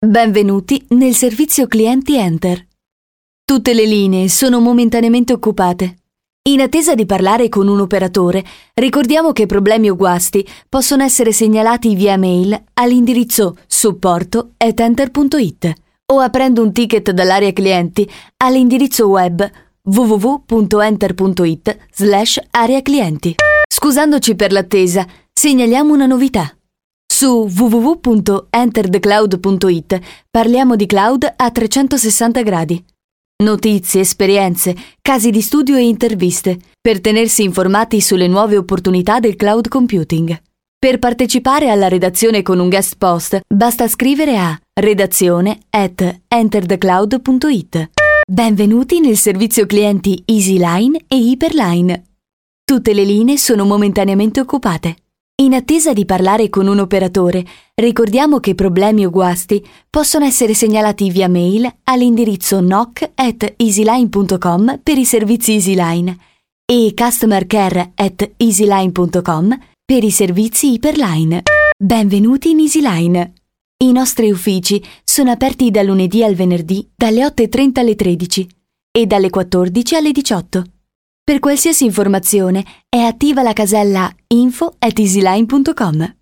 Benvenuti nel servizio clienti Enter. Tutte le linee sono momentaneamente occupate. In attesa di parlare con un operatore, ricordiamo che problemi o guasti possono essere segnalati via mail all'indirizzo supporto@enter.it o aprendo un ticket dall'area clienti all'indirizzo web www.enter.it/area clienti. Scusandoci per l'attesa, segnaliamo una novità. Su www.enterthecloud.it parliamo di cloud a 360 gradi. Notizie, esperienze, casi di studio e interviste per tenersi informati sulle nuove opportunità del cloud computing. Per partecipare alla redazione con un guest post basta scrivere a redazione@enterthecloud.it. Benvenuti nel servizio clienti EasyLine e Hyperline. Tutte le linee sono momentaneamente occupate. In attesa di parlare con un operatore, ricordiamo che problemi o guasti possono essere segnalati via mail all'indirizzo knock@easyline.com per i servizi EasyLine e customercare@easyline.com per i servizi Hyperline. Benvenuti in EasyLine. I nostri uffici sono aperti da lunedì al venerdì dalle 8:30 alle 13 e dalle 14 alle 18. Per qualsiasi informazione è attiva la casella info@easyline.com.